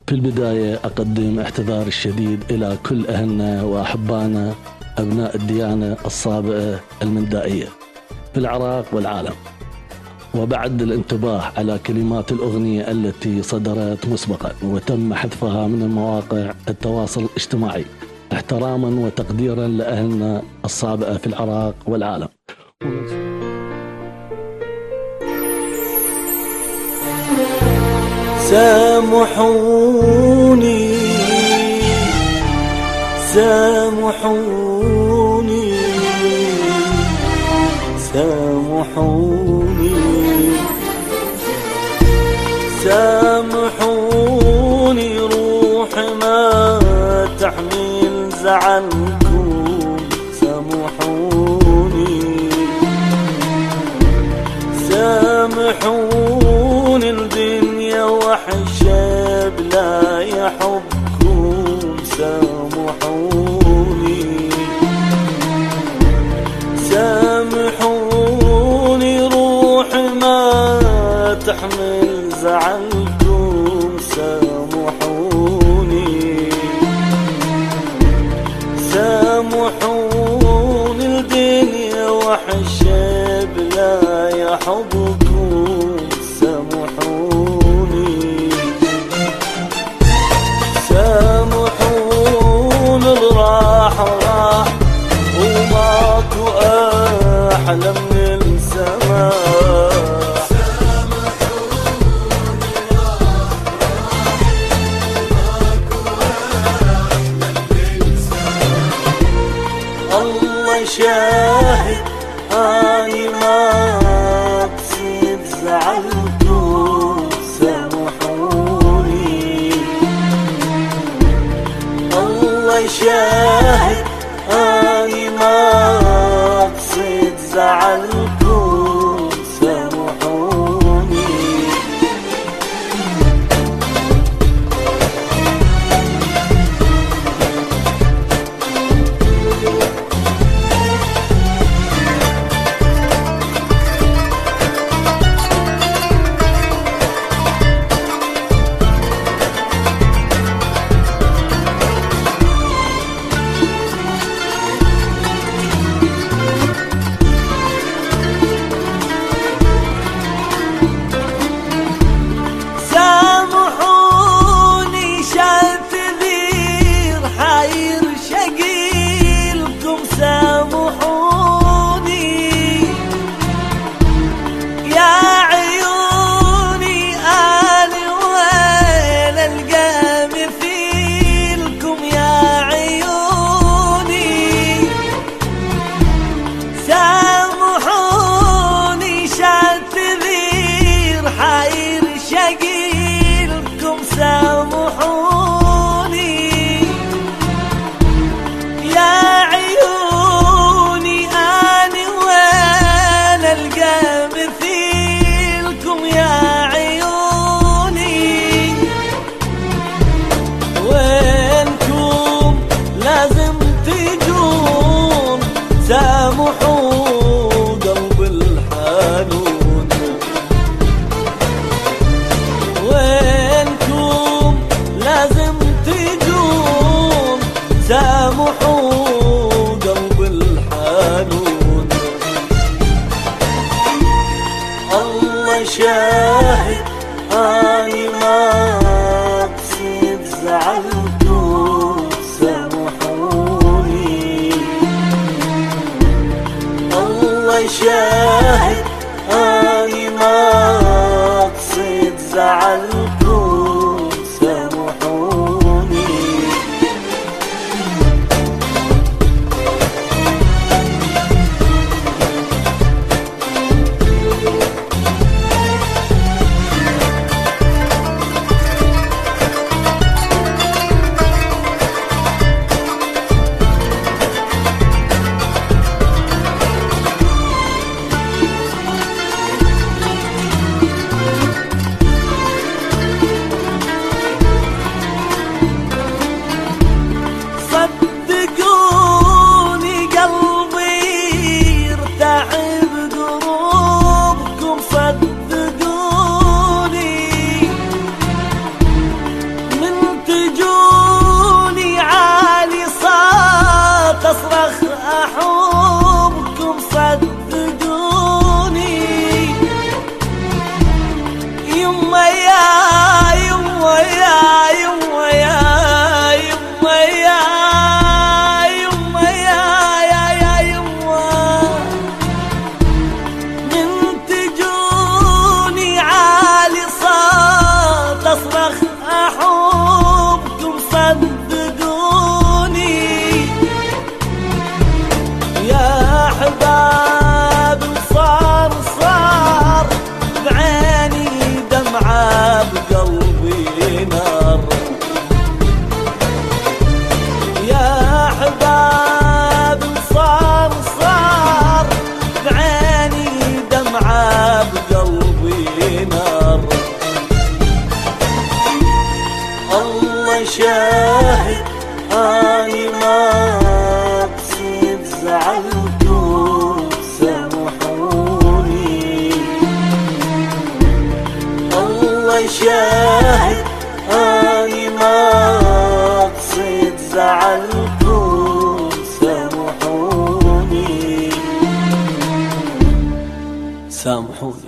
في البداية أقدم اعتذار الشديد إلى كل أهلنا وأحبانا أبناء الديانة الصابئة المندائية في العراق والعالم، وبعد الانتباه على كلمات الأغنية التي صدرت مسبقا وتم حذفها من المواقع التواصل الاجتماعي احتراما وتقديرا لأهلنا الصابئة في العراق والعالم. سامحوني سامحوني سامحوني سامحوني، روحي ما تحمل زعلكم. سامحوني سامحوني، الدنيا وحشة بلا يحبكم. سامحوني سامحوني، روحي ما تحمل زعلكم. سامحوني سامحوني، الدنيا وحشة بلا يحبكم. سامحوني سامحوني، الراح راح وماكو أحلى من السماء. الله شاهد أني ما أقصد زعلكم. سامحوني الله شاهد أني ما أقصد زعلكم. سامحوني شاهد اني ما اقصد زعلكم سامحوني. الله شاهد اني ما اقصد زعلكم سامحوني. سامحوني.